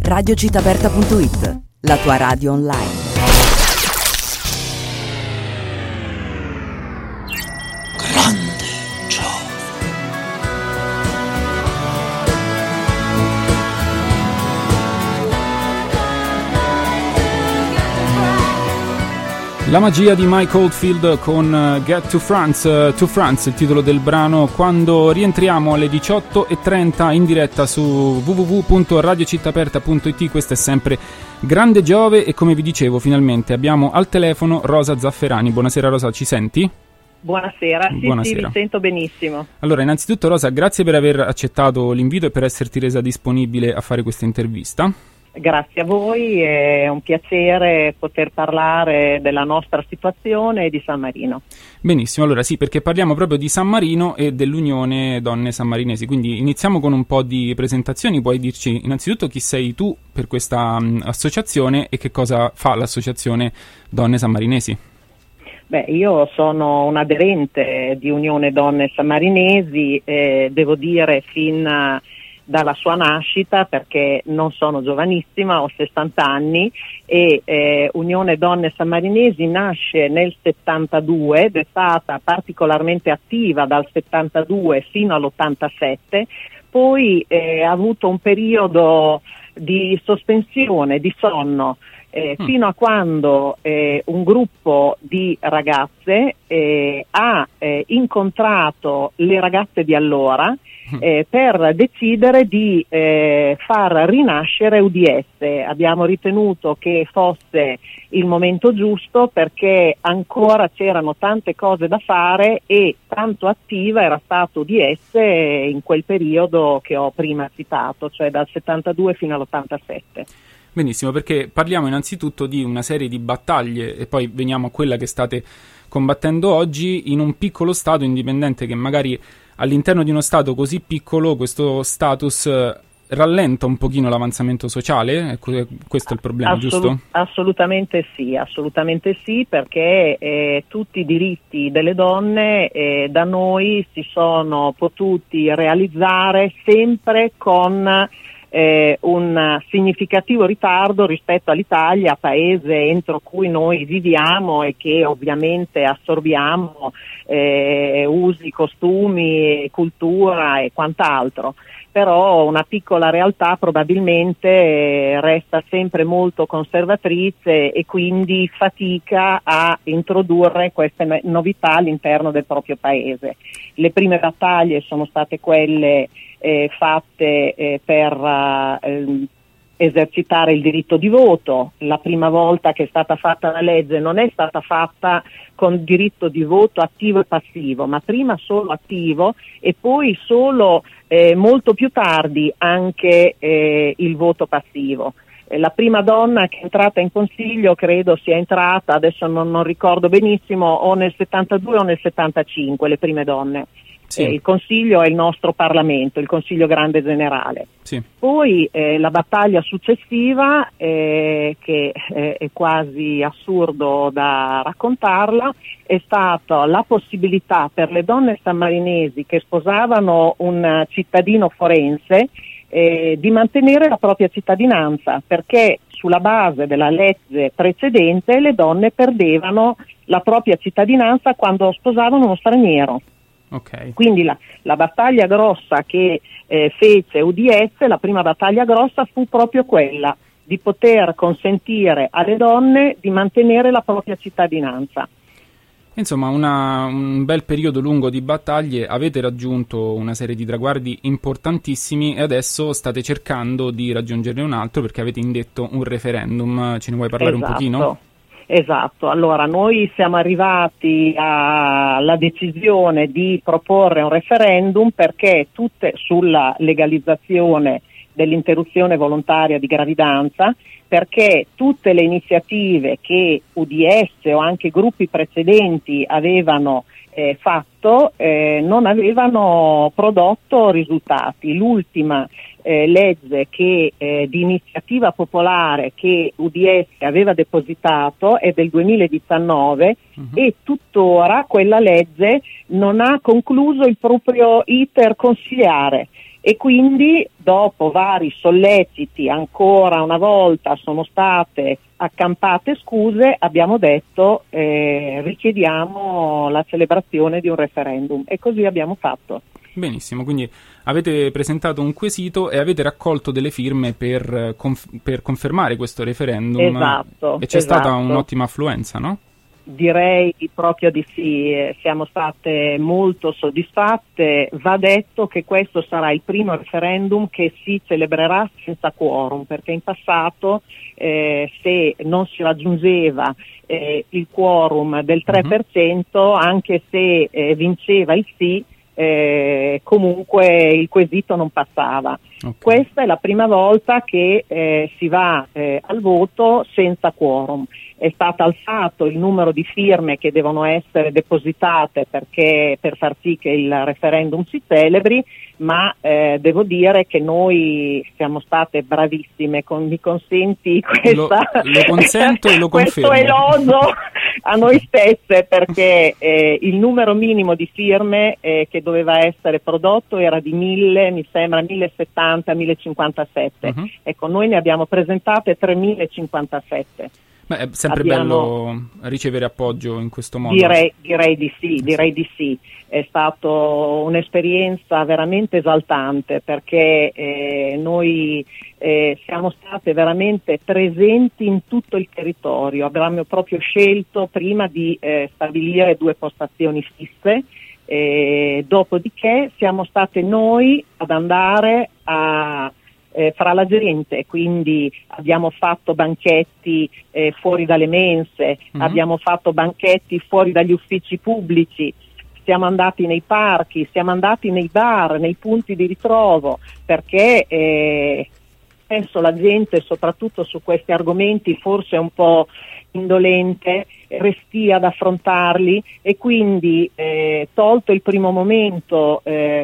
radiocittaaperta.it, la tua radio online. Grande Giove. La magia di Mike Oldfield con Get to France, il titolo del brano. Quando rientriamo alle 18:30 in diretta su www.radiocittaaperta.it, questo è sempre Grande Giove e, come vi dicevo, finalmente abbiamo al telefono Rosa Zafferani. Buonasera Rosa, ci senti? Buonasera, Buonasera. Sì, vi sento benissimo. Allora, innanzitutto Rosa, grazie per aver accettato l'invito e per esserti resa disponibile a fare questa intervista. Grazie a voi, è un piacere poter parlare della nostra situazione e di San Marino. Benissimo, allora sì, perché parliamo proprio di San Marino e dell'Unione Donne Sammarinesi, quindi iniziamo con un po' di presentazioni. Puoi dirci innanzitutto chi sei tu per questa associazione e che cosa fa l'associazione Donne Sammarinesi? Beh, io sono un aderente di Unione Donne Sammarinesi, devo dire fin dalla sua nascita, perché non sono giovanissima, ho 60 anni e Unione Donne Sammarinesi nasce nel 72 ed è stata particolarmente attiva dal 72 fino all'87, poi ha avuto un periodo di sospensione, di sonno, fino a quando un gruppo di ragazze ha incontrato le ragazze di allora per decidere di far rinascere UDS. Abbiamo ritenuto che fosse il momento giusto perché ancora c'erano tante cose da fare e tanto attiva era stato UDS in quel periodo che ho prima citato, cioè dal 72 fino all'87. Benissimo, perché parliamo innanzitutto di una serie di battaglie e poi veniamo a quella che state combattendo oggi in un piccolo stato indipendente che magari all'interno di uno stato così piccolo questo status rallenta un pochino l'avanzamento sociale. Questo è il problema, giusto? Assolutamente sì, perché tutti i diritti delle donne da noi si sono potuti realizzare sempre con un significativo ritardo rispetto all'Italia, paese entro cui noi viviamo e che ovviamente assorbiamo usi, costumi, cultura e quant'altro. Però una piccola realtà probabilmente resta sempre molto conservatrice e quindi fatica a introdurre queste novità all'interno del proprio paese. Le prime battaglie sono state quelle fatte per esercitare il diritto di voto. La prima volta che è stata fatta la legge non è stata fatta con diritto di voto attivo e passivo, ma prima solo attivo e poi solo molto più tardi anche il voto passivo. La prima donna che è entrata in consiglio credo sia entrata, adesso non ricordo benissimo, o nel 72 o nel 75, le prime donne. Sì. Il Consiglio è il nostro Parlamento, il Consiglio Grande Generale. Sì. Poi la battaglia successiva, che è quasi assurdo da raccontarla, è stata la possibilità per le donne sammarinesi che sposavano un cittadino forense di mantenere la propria cittadinanza, perché sulla base della legge precedente le donne perdevano la propria cittadinanza quando sposavano uno straniero. Okay. Quindi la battaglia grossa che fece UDS, la prima battaglia grossa fu proprio quella di poter consentire alle donne di mantenere la propria cittadinanza. Insomma, un bel periodo lungo di battaglie, avete raggiunto una serie di traguardi importantissimi e adesso state cercando di raggiungerne un altro perché avete indetto un referendum. Ce ne vuoi parlare un pochino? Esatto, allora noi siamo arrivati alla decisione di proporre un referendum perché sulla legalizzazione dell'interruzione volontaria di gravidanza, perché tutte le iniziative che UDS o anche gruppi precedenti avevano fatto non avevano prodotto risultati. L'ultima legge che di iniziativa popolare che UDS aveva depositato è del 2019 e tuttora quella legge non ha concluso il proprio iter consiliare. E quindi dopo vari solleciti ancora una volta sono state accampate scuse, abbiamo detto richiediamo la celebrazione di un referendum e così abbiamo fatto. Benissimo, quindi avete presentato un quesito e avete raccolto delle firme per confermare questo referendum. Esatto. E c'è stata un'ottima affluenza, no? Direi proprio di sì, siamo state molto soddisfatte. Va detto che questo sarà il primo referendum che si celebrerà senza quorum, perché in passato se non si raggiungeva il quorum del 3%, anche se vinceva il sì, comunque il quesito non passava. Okay. Questa è la prima volta che si va al voto senza quorum. È stato alzato il numero di firme che devono essere depositate per far sì che il referendum si celebri, ma devo dire che noi siamo state bravissime, mi consenti questa, lo consento e lo confermo. Questo elogio a noi stesse, perché il numero minimo di firme che doveva essere prodotto era di 1070, 1057. Uh-huh. Ecco, noi ne abbiamo presentate 3057. Beh, è sempre bello ricevere appoggio in questo modo. Direi di sì. È stata un'esperienza veramente esaltante, perché noi siamo state veramente presenti in tutto il territorio. Abbiamo proprio scelto prima di stabilire 2 postazioni fisse, dopodiché siamo state noi ad andare fra la gente, quindi abbiamo fatto banchetti fuori dalle mense, abbiamo fatto banchetti fuori dagli uffici pubblici, siamo andati nei parchi, siamo andati nei bar, nei punti di ritrovo, perché penso la gente, soprattutto su questi argomenti, forse è un po' indolente, restia ad affrontarli, e quindi tolto il primo momento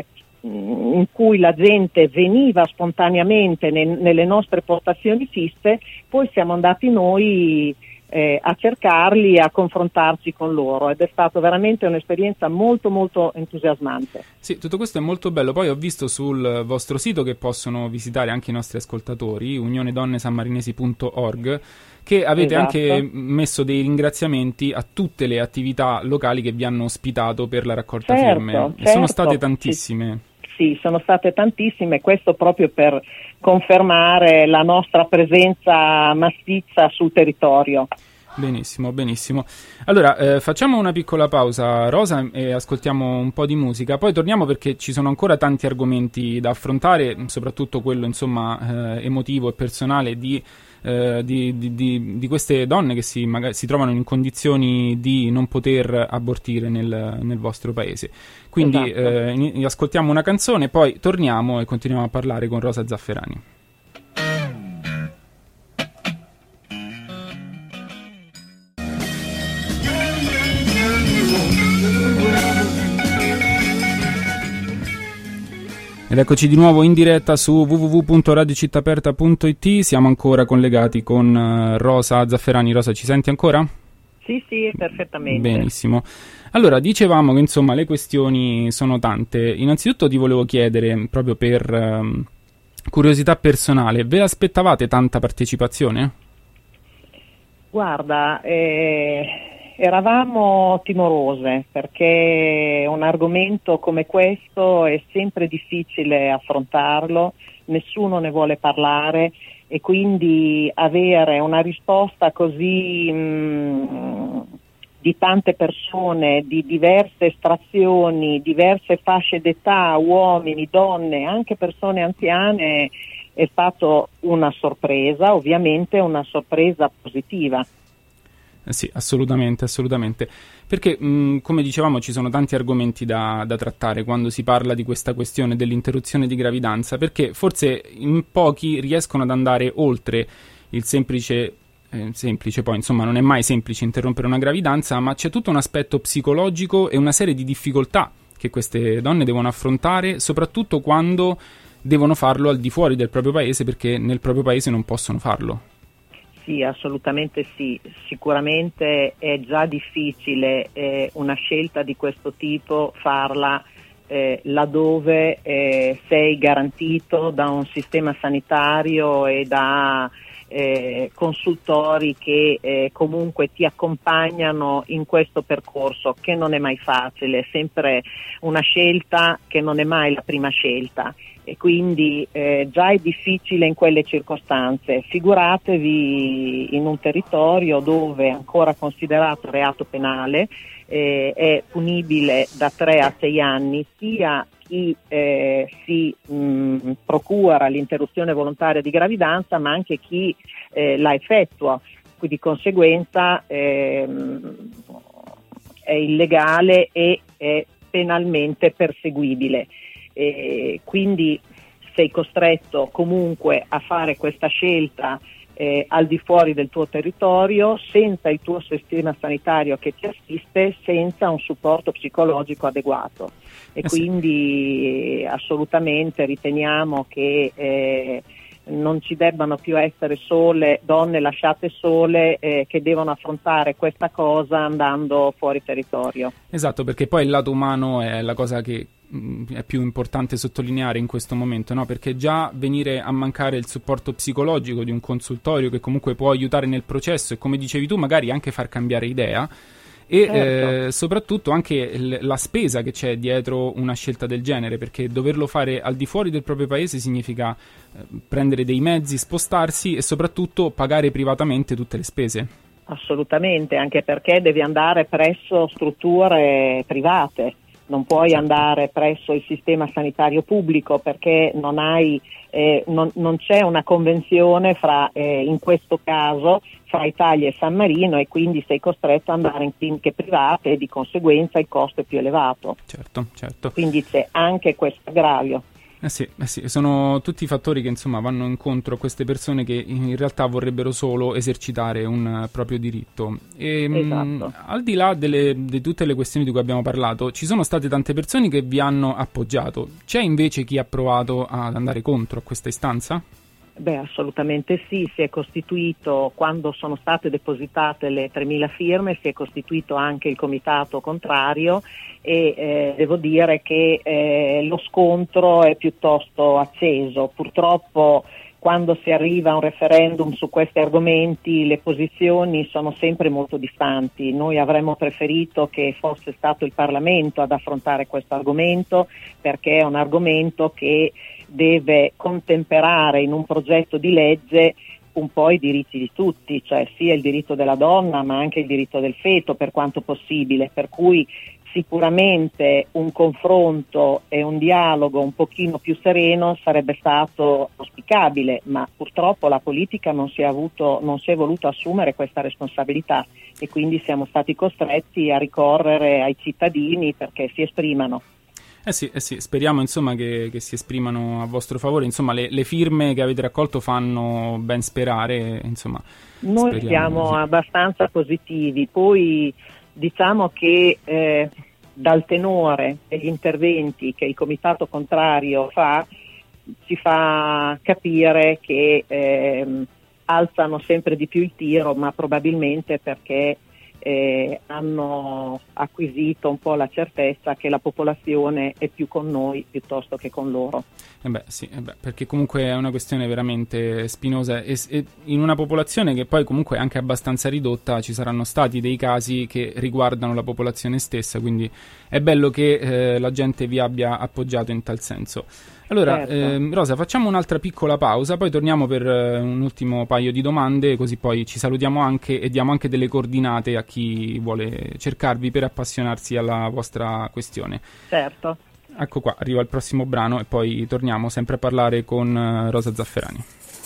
in cui la gente veniva spontaneamente nelle nostre postazioni fisse, poi siamo andati noi a cercarli, a confrontarci con loro, ed è stata veramente un'esperienza molto molto entusiasmante. Sì, tutto questo è molto bello. Poi ho visto sul vostro sito, che possono visitare anche i nostri ascoltatori, unionedonnesammarinesi.org, che avete anche messo dei ringraziamenti a tutte le attività locali che vi hanno ospitato per la raccolta firme. E sono state tantissime. Sì, sono state tantissime, questo proprio per confermare la nostra presenza massiccia sul territorio. Benissimo. Allora, facciamo una piccola pausa, Rosa, e ascoltiamo un po' di musica, poi torniamo perché ci sono ancora tanti argomenti da affrontare, soprattutto quello, insomma, emotivo e personale di queste donne che magari si trovano in condizioni di non poter abortire nel vostro paese. Quindi esatto. Ascoltiamo una canzone, poi torniamo e continuiamo a parlare con Rosa Zafferani. Ed eccoci di nuovo in diretta su www.radiocittaperta.it. Siamo ancora collegati con Rosa Zafferani. Rosa, ci senti ancora? Sì, perfettamente. Benissimo. Allora, dicevamo che insomma le questioni sono tante. Innanzitutto ti volevo chiedere, proprio per curiosità personale, ve l'aspettavate tanta partecipazione? Guarda, eravamo timorose, perché un argomento come questo è sempre difficile affrontarlo, nessuno ne vuole parlare, e quindi avere una risposta così di tante persone, di diverse estrazioni, diverse fasce d'età, uomini, donne, anche persone anziane, è stato una sorpresa, ovviamente una sorpresa positiva. Sì, assolutamente, perché come dicevamo ci sono tanti argomenti da trattare quando si parla di questa questione dell'interruzione di gravidanza, perché forse in pochi riescono ad andare oltre il semplice, poi insomma non è mai semplice interrompere una gravidanza, ma c'è tutto un aspetto psicologico e una serie di difficoltà che queste donne devono affrontare, soprattutto quando devono farlo al di fuori del proprio paese, perché nel proprio paese non possono farlo. Sì, assolutamente sì. Sicuramente è già difficile una scelta di questo tipo farla laddove sei garantito da un sistema sanitario e da consultori che comunque ti accompagnano in questo percorso, che non è mai facile, è sempre una scelta che non è mai la prima scelta, e quindi già è difficile in quelle circostanze, figuratevi in un territorio dove è ancora considerato reato penale, è punibile da 3 a 6 anni sia chi si procura l'interruzione volontaria di gravidanza, ma anche chi la effettua, quindi di conseguenza è illegale e è penalmente perseguibile. Quindi sei costretto comunque a fare questa scelta al di fuori del tuo territorio, senza il tuo sistema sanitario che ti assiste, senza un supporto psicologico adeguato, e quindi assolutamente riteniamo che non ci debbano più essere sole donne lasciate sole che devono affrontare questa cosa andando fuori territorio. Esatto, perché poi il lato umano è la cosa che è più importante sottolineare in questo momento, no? Perché già venire a mancare il supporto psicologico di un consultorio che comunque può aiutare nel processo e, come dicevi tu, magari anche far cambiare idea, e certo, soprattutto anche la spesa che c'è dietro una scelta del genere, perché doverlo fare al di fuori del proprio paese significa prendere dei mezzi, spostarsi e soprattutto pagare privatamente tutte le spese. Assolutamente, anche perché devi andare presso strutture private, non puoi andare presso il sistema sanitario pubblico, perché non c'è una convenzione in questo caso fra Italia e San Marino, e quindi sei costretto ad andare in cliniche private e di conseguenza il costo è più elevato. Certo. Quindi c'è anche questo aggravio. Sì, sono tutti fattori che insomma vanno incontro a queste persone che in realtà vorrebbero solo esercitare un proprio diritto. Esatto. Al di là di tutte le questioni di cui abbiamo parlato, ci sono state tante persone che vi hanno appoggiato. C'è invece chi ha provato ad andare contro a questa istanza? Beh, assolutamente sì, si è costituito, quando sono state depositate le 3.000 firme, si è costituito anche il comitato contrario, e devo dire che lo scontro è piuttosto acceso. Purtroppo quando si arriva a un referendum su questi argomenti le posizioni sono sempre molto distanti. Noi avremmo preferito che fosse stato il Parlamento ad affrontare questo argomento, perché è un argomento che deve contemperare in un progetto di legge un po' i diritti di tutti, cioè sia il diritto della donna ma anche il diritto del feto per quanto possibile, per cui sicuramente un confronto e un dialogo un pochino più sereno sarebbe stato auspicabile, ma purtroppo la politica non si è voluto assumere questa responsabilità, e quindi siamo stati costretti a ricorrere ai cittadini perché si esprimano. Eh sì, speriamo insomma che si esprimano a vostro favore. Insomma, le firme che avete raccolto fanno ben sperare, insomma. Noi siamo abbastanza positivi, poi diciamo che dal tenore degli interventi che il comitato contrario fa, ci fa capire che alzano sempre di più il tiro, ma probabilmente perché hanno acquisito un po' la certezza che la popolazione è più con noi piuttosto che con loro. Perché comunque è una questione veramente spinosa, e in una popolazione che poi comunque è anche abbastanza ridotta ci saranno stati dei casi che riguardano la popolazione stessa, quindi è bello che la gente vi abbia appoggiato in tal senso. Allora, certo. Rosa, facciamo un'altra piccola pausa, poi torniamo per un ultimo paio di domande, così poi ci salutiamo anche e diamo anche delle coordinate a chi vuole cercarvi per appassionarsi alla vostra questione. Certo. Ecco qua, arriva il prossimo brano e poi torniamo sempre a parlare con Rosa Zafferani.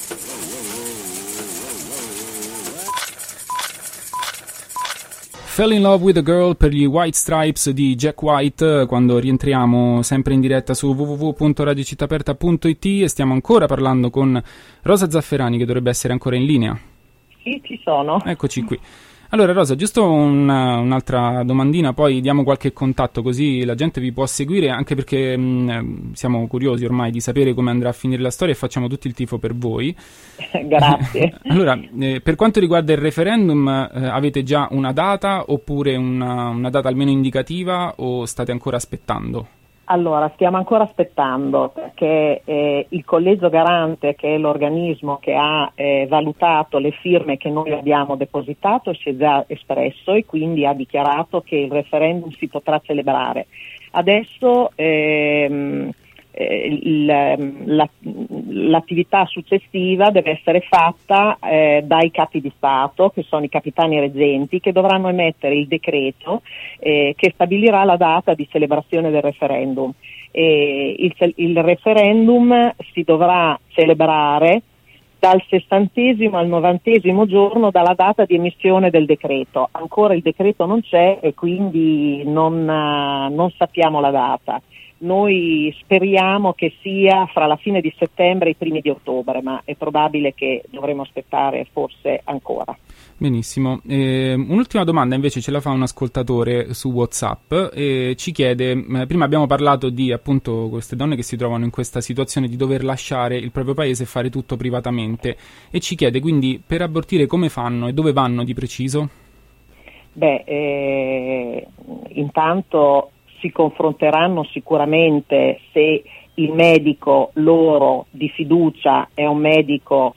Fell in Love with a Girl per gli White Stripes di Jack White, quando rientriamo sempre in diretta su www.radiocittaperta.it, e stiamo ancora parlando con Rosa Zafferani, che dovrebbe essere ancora in linea. Sì, ci sono. Eccoci qui. Allora Rosa, giusto un'altra domandina, poi diamo qualche contatto così la gente vi può seguire, anche perché siamo curiosi ormai di sapere come andrà a finire la storia e facciamo tutto il tifo per voi. Grazie. Allora, per quanto riguarda il referendum, avete già una data oppure una data almeno indicativa, o state ancora aspettando? Allora, stiamo ancora aspettando perché il Collegio Garante, che è l'organismo che ha valutato le firme che noi abbiamo depositato, si è già espresso e quindi ha dichiarato che il referendum si potrà celebrare. Adesso l'attività successiva deve essere fatta dai capi di Stato, che sono i capitani reggenti, che dovranno emettere il decreto che stabilirà la data di celebrazione del referendum. Il referendum si dovrà celebrare dal 60° al 90° giorno dalla data di emissione del decreto. Ancora il decreto non c'è e quindi non sappiamo la data. Noi speriamo che sia fra la fine di settembre e i primi di ottobre, ma è probabile che dovremo aspettare forse ancora. Benissimo. Un'ultima domanda invece ce la fa un ascoltatore su WhatsApp e ci chiede, prima abbiamo parlato di appunto queste donne che si trovano in questa situazione di dover lasciare il proprio paese e fare tutto privatamente, e ci chiede quindi per abortire come fanno e dove vanno di preciso? Intanto si confronteranno sicuramente se il medico loro di fiducia è un medico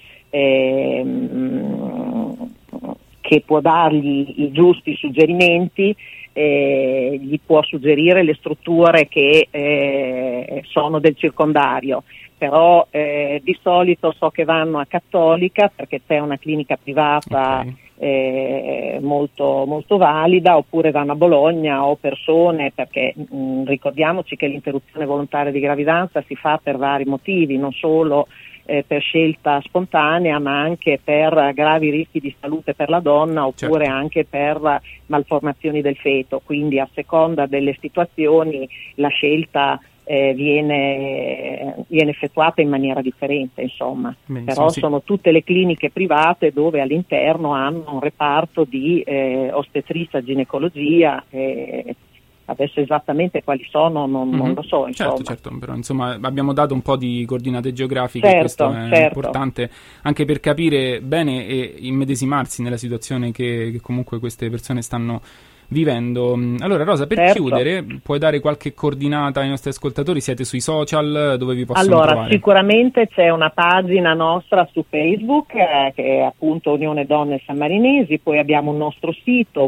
che può dargli i giusti suggerimenti, gli può suggerire le strutture che sono del circondario, però di solito so che vanno a Cattolica perché c'è una clinica privata. Okay. Molto, molto valida, oppure vanno a Bologna o persone, perché ricordiamoci che l'interruzione volontaria di gravidanza si fa per vari motivi, non solo per scelta spontanea, ma anche per gravi rischi di salute per la donna, oppure certo, anche per malformazioni del feto, quindi a seconda delle situazioni la scelta viene effettuata in maniera differente, insomma. Benissimo, però sì. Sono tutte le cliniche private dove all'interno hanno un reparto di ostetricia, ginecologia, adesso esattamente quali sono non lo so, insomma. Certo, però insomma abbiamo dato un po' di coordinate geografiche, questo è importante anche per capire bene e immedesimarsi nella situazione che comunque queste persone stanno vivendo. Allora Rosa, per chiudere, puoi dare qualche coordinata ai nostri ascoltatori? Siete sui social, dove vi possono trovare? Sicuramente c'è una pagina nostra su Facebook che è appunto Unione Donne Sammarinesi, poi abbiamo un nostro sito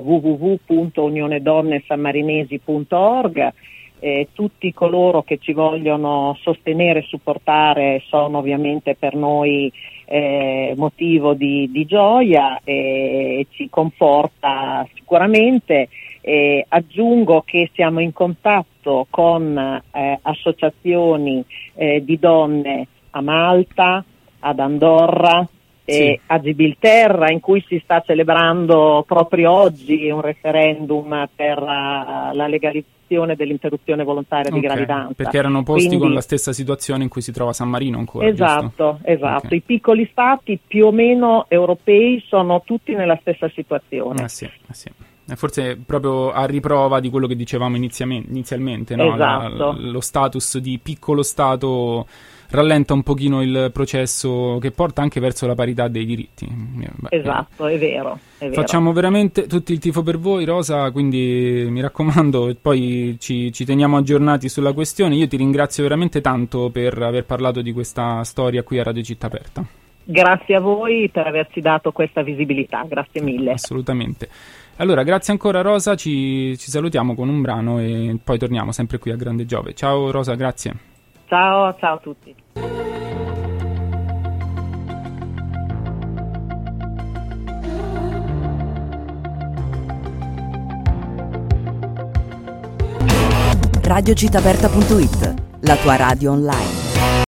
www.unionedonnesammarinesi.org. Tutti coloro che ci vogliono sostenere e supportare sono ovviamente per noi motivo di gioia e ci conforta sicuramente. Aggiungo che siamo in contatto con associazioni di donne a Malta, ad Andorra, a Gibilterra, in cui si sta celebrando proprio oggi un referendum per la legalizzazione dell'interruzione volontaria di gravidanza. Perché erano posti con la stessa situazione in cui si trova San Marino ancora. Esatto. Okay. I piccoli stati più o meno europei sono tutti nella stessa situazione. Sì. Forse proprio a riprova di quello che dicevamo inizialmente, no? Esatto. Lo status di piccolo stato rallenta un pochino il processo che porta anche verso la parità dei diritti. Esatto, è vero. Facciamo veramente tutto il tifo per voi, Rosa, quindi mi raccomando, e poi ci teniamo aggiornati sulla questione. Io ti ringrazio veramente tanto per aver parlato di questa storia qui a Radio Città Aperta. Grazie a voi per averci dato questa visibilità, grazie mille. Assolutamente. Allora, grazie ancora Rosa, ci salutiamo con un brano e poi torniamo sempre qui a Grande Giove. Ciao Rosa, grazie. Ciao a tutti. RadioCittàaperta.it, la tua radio online.